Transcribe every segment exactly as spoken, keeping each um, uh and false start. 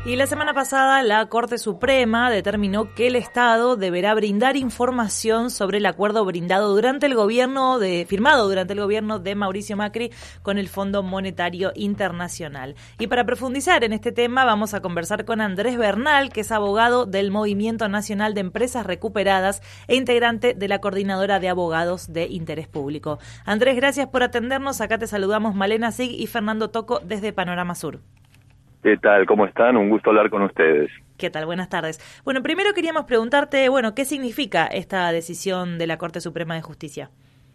Y la semana pasada la Corte Suprema determinó que el Estado deberá brindar información sobre el acuerdo brindado durante el gobierno de, firmado durante el gobierno de Mauricio Macri con el Fondo Monetario Internacional. Y para profundizar en este tema vamos a conversar con Andrés Bernal, que es abogado del Movimiento Nacional de Empresas Recuperadas e integrante de la Coordinadora de Abogados de Interés Público. Andrés, gracias por atendernos. Acá te saludamos Malena Sig y Fernando Toco desde Panorama Sur. ¿Qué tal? ¿Cómo están? Un gusto hablar con ustedes. ¿Qué tal? Buenas tardes. Bueno, primero queríamos preguntarte, bueno, ¿qué significa esta decisión de la Corte Suprema de Justicia?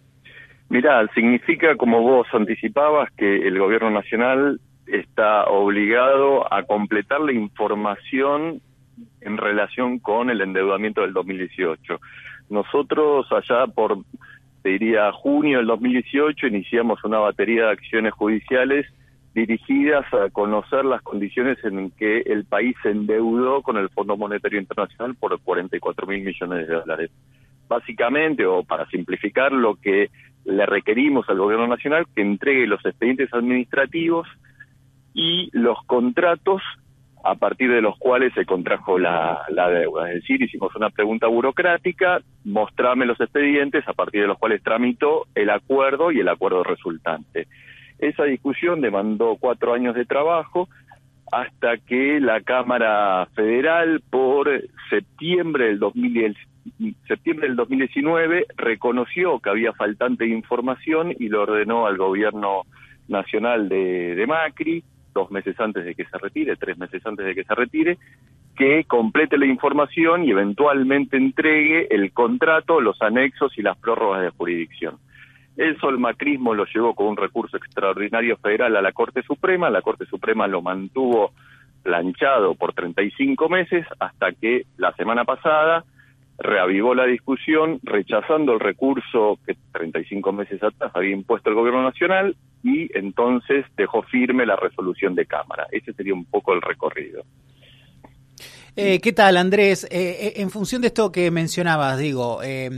Mirá, significa, como vos anticipabas, que el Gobierno Nacional está obligado a completar la información en relación con el endeudamiento del dos mil dieciocho. Nosotros allá por, te diría, junio del dos mil dieciocho iniciamos una batería de acciones judiciales dirigidas a conocer las condiciones en que el país se endeudó con el Fondo Monetario Internacional por cuarenta y cuatro mil millones de dólares. Básicamente, o para simplificar, lo que le requerimos al Gobierno Nacional que entregue los expedientes administrativos y los contratos a partir de los cuales se contrajo la, la deuda. Es decir, hicimos una pregunta burocrática, mostrame los expedientes a partir de los cuales tramitó el acuerdo y el acuerdo resultante. Esa discusión demandó cuatro años de trabajo hasta que la Cámara Federal, por septiembre del dos mil, septiembre del dos mil diecinueve, reconoció que había faltante de información y lo ordenó al Gobierno Nacional de, de Macri, dos meses antes de que se retire, tres meses antes de que se retire, que complete la información y eventualmente entregue el contrato, los anexos y las prórrogas de jurisdicción. Eso el macrismo lo llevó con un recurso extraordinario federal a la Corte Suprema. La Corte Suprema lo mantuvo planchado por treinta y cinco meses hasta que la semana pasada reavivó la discusión rechazando el recurso que treinta y cinco meses atrás había impuesto el Gobierno Nacional y entonces dejó firme la resolución de Cámara. Ese sería un poco el recorrido. Eh, ¿Qué tal, Andrés? Eh, en función de esto que mencionabas, digo... Eh,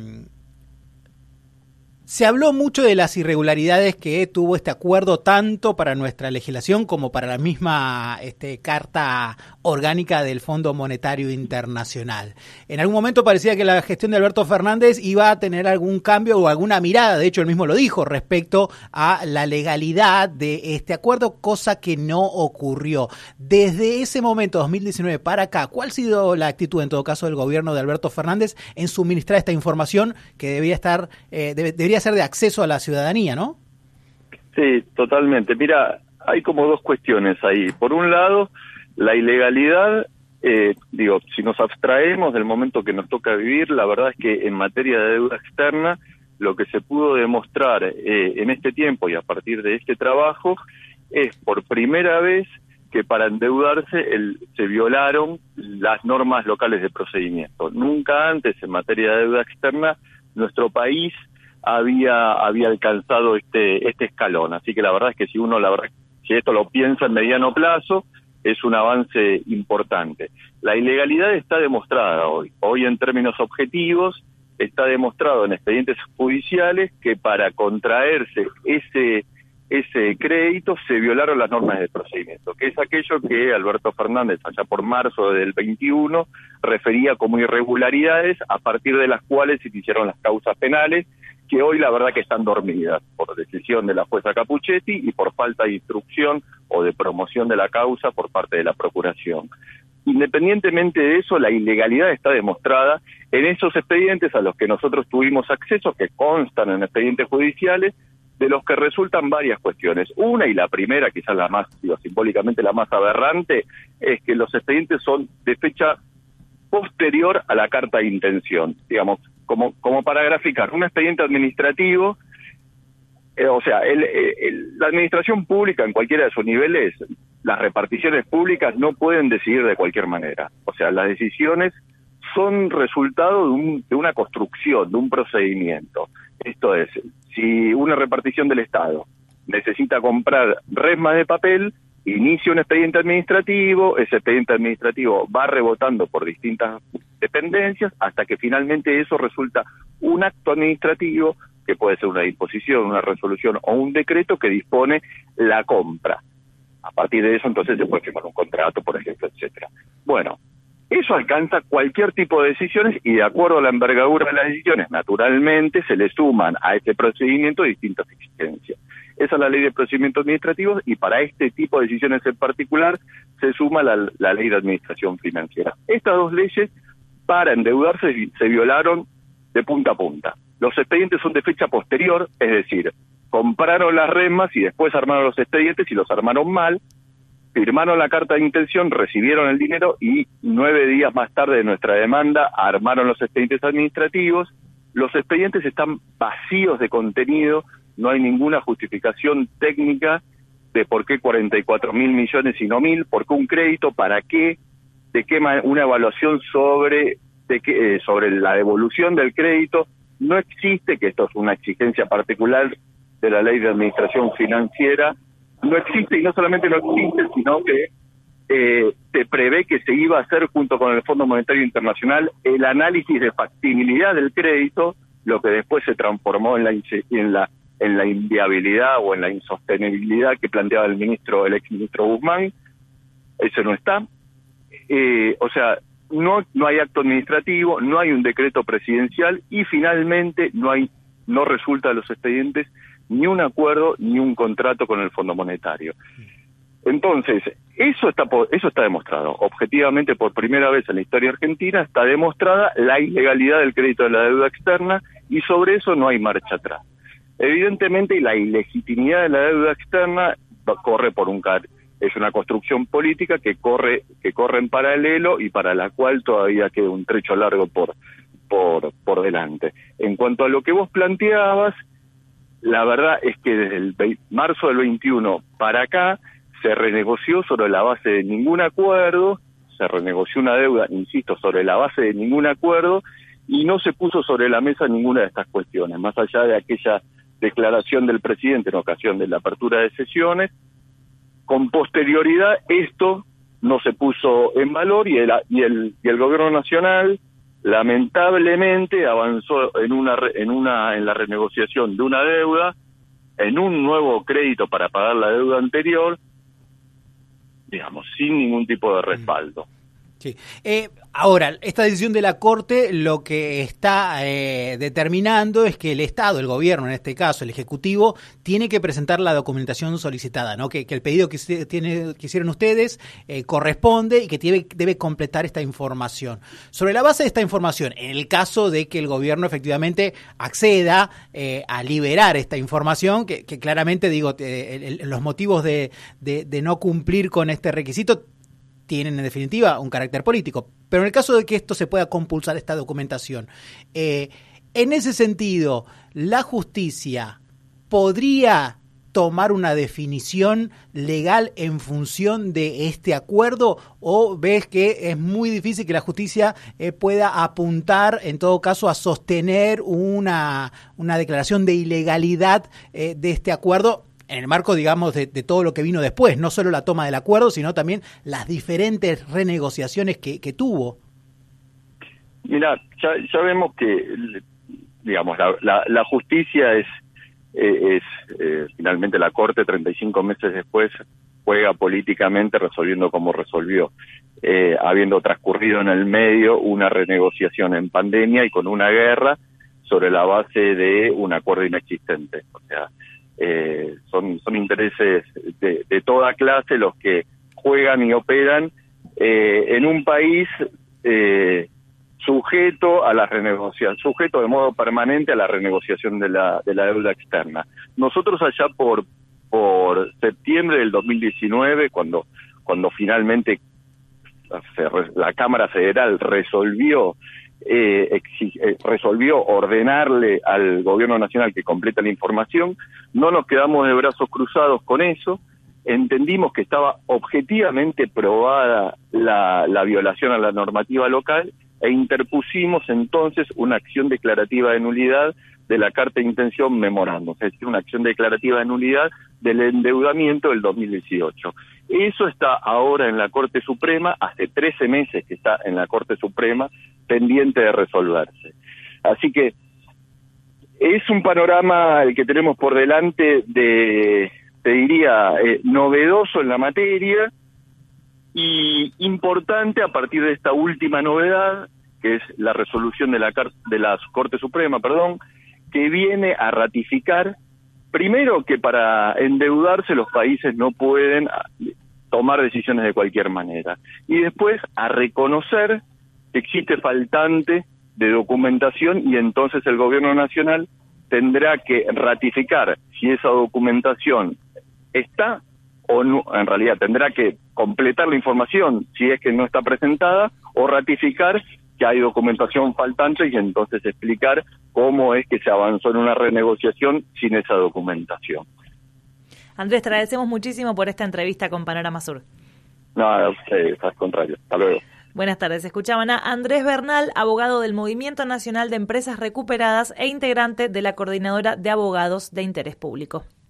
Se habló mucho de las irregularidades que tuvo este acuerdo, tanto para nuestra legislación como para la misma este, Carta Orgánica del Fondo Monetario Internacional. En algún momento parecía que la gestión de Alberto Fernández iba a tener algún cambio o alguna mirada, de hecho él mismo lo dijo, respecto a la legalidad de este acuerdo, cosa que no ocurrió. Desde ese momento, dos mil diecinueve para acá, ¿cuál ha sido la actitud en todo caso del gobierno de Alberto Fernández en suministrar esta información que debía estar, eh, debe, debería ser de acceso a la ciudadanía, ¿no? Sí, totalmente. Mira, hay como dos cuestiones ahí. Por un lado, la ilegalidad, eh, digo, si nos abstraemos del momento que nos toca vivir, la verdad es que en materia de deuda externa, lo que se pudo demostrar eh, en este tiempo y a partir de este trabajo es por primera vez que para endeudarse el, se violaron las normas locales de procedimiento. Nunca antes en materia de deuda externa nuestro país había había alcanzado este este escalón, así que la verdad es que si uno la verdad si esto lo piensa en mediano plazo es un avance importante. La ilegalidad está demostrada hoy, hoy en términos objetivos está demostrado en expedientes judiciales que para contraerse ese ese crédito se violaron las normas de procedimiento, que es aquello que Alberto Fernández allá por marzo del veintiuno refería como irregularidades a partir de las cuales se iniciaron las causas penales, que hoy la verdad que están dormidas por decisión de la jueza Capuchetti y por falta de instrucción o de promoción de la causa por parte de la Procuración. Independientemente de eso, la ilegalidad está demostrada en esos expedientes a los que nosotros tuvimos acceso, que constan en expedientes judiciales, de los que resultan varias cuestiones. Una, y la primera, quizás la más, digo, simbólicamente la más aberrante, es que los expedientes son de fecha posterior a la carta de intención, digamos, como como para graficar, un expediente administrativo, eh, o sea, el, el, la administración pública en cualquiera de sus niveles, las reparticiones públicas no pueden decidir de cualquier manera, o sea, las decisiones son resultado de, un, de una construcción, de un procedimiento. Esto es, si una repartición del Estado necesita comprar resmas de papel, inicia un expediente administrativo, ese expediente administrativo va rebotando por distintas dependencias hasta que finalmente eso resulta un acto administrativo que puede ser una disposición, una resolución o un decreto que dispone la compra. A partir de eso, entonces, se puede firmar un contrato, por ejemplo, etcétera. Bueno, eso alcanza cualquier tipo de decisiones y de acuerdo a la envergadura de las decisiones, naturalmente, se le suman a este procedimiento distintas exigencias. Esa es la ley de procedimientos administrativos y para este tipo de decisiones en particular se suma la, la ley de administración financiera. Estas dos leyes, para endeudarse, se violaron de punta a punta. Los expedientes son de fecha posterior, es decir, compraron las remas y después armaron los expedientes y los armaron mal, firmaron la carta de intención, recibieron el dinero y nueve días más tarde de nuestra demanda armaron los expedientes administrativos. Los expedientes están vacíos de contenido, no hay ninguna justificación técnica de por qué cuarenta y cuatro mil millones y no mil, por qué un crédito, para qué, de qué una evaluación sobre, de qué, eh, sobre la devolución del crédito. No existe, que esto es una exigencia particular de la ley de administración financiera, no existe y no solamente no existe, sino que eh, se prevé que se iba a hacer junto con el Fondo Monetario Internacional el análisis de factibilidad del crédito, lo que después se transformó en la en la en la inviabilidad o en la insostenibilidad que planteaba el ministro, el exministro Guzmán. Eso no está. Eh, o sea, no no hay acto administrativo, no hay un decreto presidencial y finalmente no hay no resulta de los expedientes ni un acuerdo ni un contrato con el Fondo Monetario. Entonces, eso está eso está demostrado. Objetivamente, por primera vez en la historia argentina, está demostrada la ilegalidad del crédito de la deuda externa y sobre eso no hay marcha atrás. Evidentemente, la ilegitimidad de la deuda externa corre por un car es una construcción política que corre que corre en paralelo y para la cual todavía queda un trecho largo por por por delante. En cuanto a lo que vos planteabas, la verdad es que desde el marzo del veintiuno para acá se renegoció sobre la base de ningún acuerdo, se renegoció una deuda, insisto, sobre la base de ningún acuerdo y no se puso sobre la mesa ninguna de estas cuestiones, más allá de aquella declaración del presidente en ocasión de la apertura de sesiones. Con posterioridad esto no se puso en valor y el, y el, y el gobierno nacional lamentablemente avanzó en una en una en la renegociación de una deuda, en un nuevo crédito para pagar la deuda anterior, digamos, sin ningún tipo de respaldo. Sí. Eh, ahora, esta decisión de la Corte lo que está eh, determinando es que el Estado, el gobierno en este caso, el Ejecutivo, tiene que presentar la documentación solicitada, ¿no? Que, que el pedido que, se, tiene, que hicieron ustedes eh, corresponde y que debe, debe completar esta información. Sobre la base de esta información, en el caso de que el gobierno efectivamente acceda eh, a liberar esta información, que, que claramente, digo, eh, el, el, los motivos de, de, de no cumplir con este requisito tienen en definitiva un carácter político, pero en el caso de que esto se pueda compulsar esta documentación, eh, en ese sentido, ¿la justicia podría tomar una definición legal en función de este acuerdo o ves que es muy difícil que la justicia eh, pueda apuntar en todo caso a sostener una, una declaración de ilegalidad eh, de este acuerdo? En el marco, digamos, de, de todo lo que vino después, no solo la toma del acuerdo, sino también las diferentes renegociaciones que, que tuvo. Mira, ya, ya vemos que, digamos, la, la, la justicia es, eh, es eh, finalmente la Corte, treinta y cinco meses después, juega políticamente resolviendo como resolvió, eh, habiendo transcurrido en el medio una renegociación en pandemia y con una guerra sobre la base de un acuerdo inexistente. O sea, Eh, son son intereses de, de toda clase los que juegan y operan eh, en un país eh, sujeto a la renegociación, sujeto de modo permanente a la renegociación de la de la deuda externa. Nosotros allá por por septiembre del dos mil diecinueve, cuando cuando finalmente la Cámara Federal resolvió Eh, exig- eh, resolvió ordenarle al gobierno nacional que complete la información, no nos quedamos de brazos cruzados con eso, entendimos que estaba objetivamente probada la, la violación a la normativa local e interpusimos entonces una acción declarativa de nulidad de la carta de intención memorando, es decir, una acción declarativa de nulidad del endeudamiento del dos mil dieciocho. Eso está ahora en la Corte Suprema, hace trece meses que está en la Corte Suprema, pendiente de resolverse. Así que es un panorama el que tenemos por delante de, te diría, eh, novedoso en la materia y importante a partir de esta última novedad, que es la resolución de la, de la Corte Suprema, perdón, que viene a ratificar, primero, que para endeudarse los países no pueden tomar decisiones de cualquier manera, y después a reconocer que existe faltante de documentación y entonces el gobierno nacional tendrá que ratificar si esa documentación está o no, en realidad tendrá que completar la información si es que no está presentada, o ratificar que hay documentación faltante y entonces explicar cómo es que se avanzó en una renegociación sin esa documentación. Andrés, te agradecemos muchísimo por esta entrevista con Panorama Sur. No, es al contrario. Hasta luego. Buenas tardes. Escuchaban a Andrés Bernal, abogado del Movimiento Nacional de Empresas Recuperadas e integrante de la Coordinadora de Abogados de Interés Público.